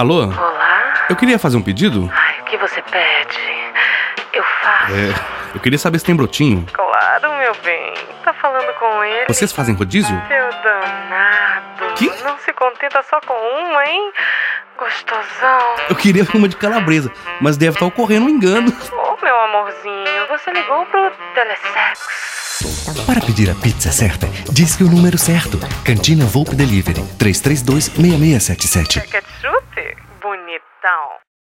Alô? Olá? Eu queria fazer um pedido. Ai, o que você pede? Eu faço. Eu queria saber se tem brotinho. Claro, meu bem. Tá falando com ele? Vocês fazem rodízio? Seu danado. Que? Não se contenta só com uma, hein? Gostosão. Eu queria uma de calabresa, mas deve estar ocorrendo um engano. Ô, meu amorzinho, você ligou pro telesexo. Para pedir a pizza certa, disque o número certo. Cantina Volpe Delivery, 332-6677. Ketchup? Bonitão.